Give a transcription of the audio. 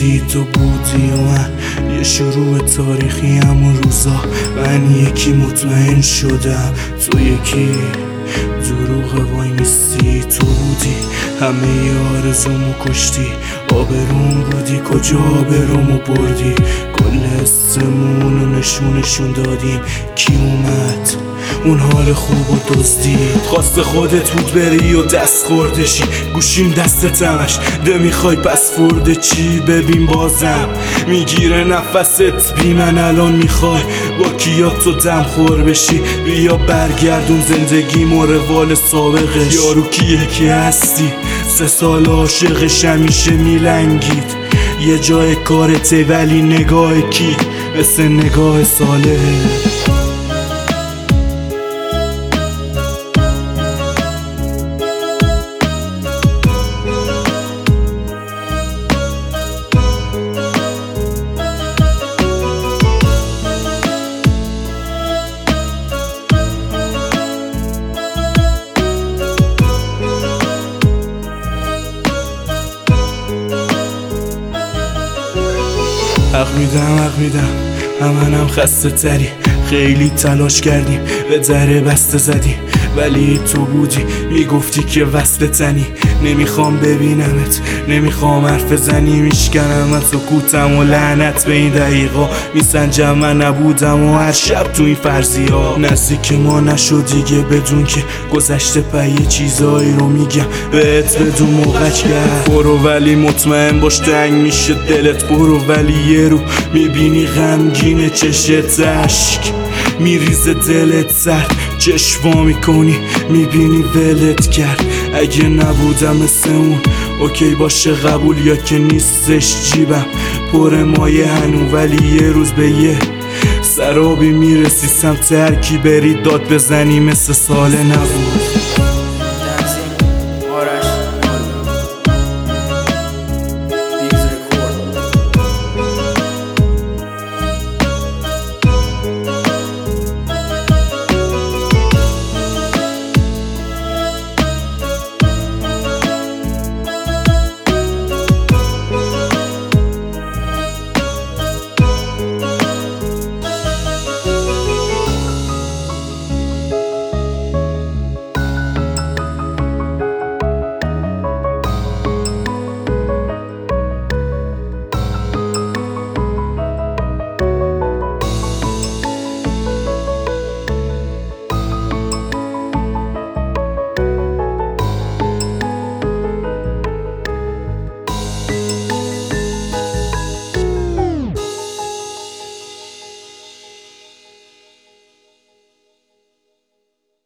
یکی تو بودی و من یه شروع تاریخی همون روزا. من یکی مطمئن شدم تو یکی دروغ وای میستی. تو بودی همه ی آرزومو کشتی، آبروم بودی کجا آبرومو بردی. کل حسمونو نشون دادیم، کی اومد اون حال خوبو دزدید. خواست خودت بود بری و دست خوردشی، گوشیم دستت همش ده میخوای پس فرده چی. ببین بازم میگیره نفست بی من الان میخوای با کیا تو دم خور بشی. بیا برگردون زندگی روال سابقش. یارو کیه که هستی 3 سال عاشقش همیشه میلنگید. یه جای کارته ولی نگاه کی مثل نگاه صالح. حق میدم همنم خسته تری. خیلی تلاش کردیم به دره بسته زدیم، ولی تو بودی میگفتی که وصل تنی. نمیخوام ببینمت، نمیخوام حرف زنی. میشکنم من سکوتم و لعنت به این دقیقا. میسنجم من نبودم و هر شب تو این فرضی ها. نزدیک ما نشو دیگه بدون که گذشته پی چیزایی رو میگم بهت بدون موقع کرد. برو ولی مطمئن باش تنگ میشه دلت. برو ولی یه رو میبینی غمگینه چشت اشک میریزه دلت سرد. چشوا میکنی میبینی ولت کرد. اگه نبودم مثل اون اوکی باشه قبول، یا که نیستش جیبم پر مایه هنو. ولی یه روز به یه سرابی میرسی سمت هرکی بری داد بزنی مثل سال نبود.